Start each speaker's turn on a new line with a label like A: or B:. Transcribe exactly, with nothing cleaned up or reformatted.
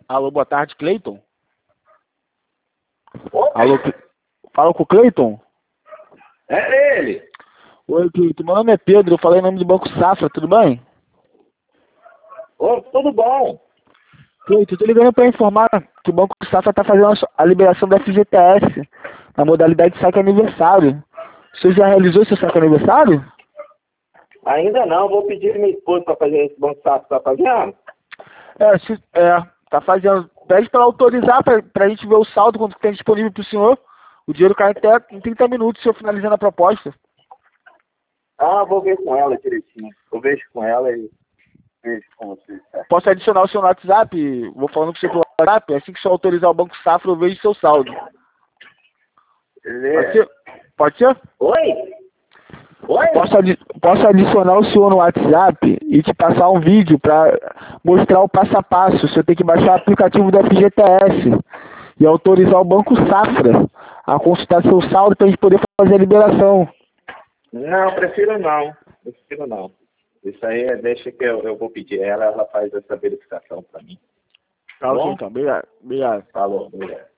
A: Alô, boa tarde, Cleiton.
B: Oi?
A: Alô, fala com o Cleiton?
B: É ele.
A: Oi, Cleiton. Meu nome é Pedro, eu falei em nome do Banco Safra, tudo bem?
B: Ô, tudo bom?
A: Cleiton, eu tô ligando para informar que o Banco Safra está fazendo a liberação do F G T S na modalidade de saque aniversário. Você já realizou seu saque aniversário?
B: Ainda não, vou pedir minha esposa para fazer esse banco sapo, tá fazendo?
A: É, se, é, tá fazendo. Pede para autorizar para a gente ver o saldo quanto tem disponível para o senhor. O dinheiro cai até em trinta minutos se eu finalizando a proposta.
B: Ah, vou ver com ela direitinho. Eu vejo com ela e vejo com você. Tá?
A: Posso adicionar o seu no WhatsApp? Vou falando com você pelo WhatsApp. Assim que o senhor autorizar o Banco Safra, eu vejo seu saldo.
B: Ele...
A: Pode ser? Pode ser?
B: Oi? Oi?
A: Posso, adi posso adicionar o senhor no WhatsApp e te passar um vídeo para mostrar o passo a passo. Você tem que baixar o aplicativo do F G T S e autorizar o Banco Safra a consultar seu saldo para a gente poder fazer a liberação.
B: Não, prefiro não. Prefiro não. Isso aí é, deixa que eu, eu vou pedir ela, ela faz essa verificação para mim.
A: Tá ok, então. Obrigado. Obrigado.
B: Falou, obrigado.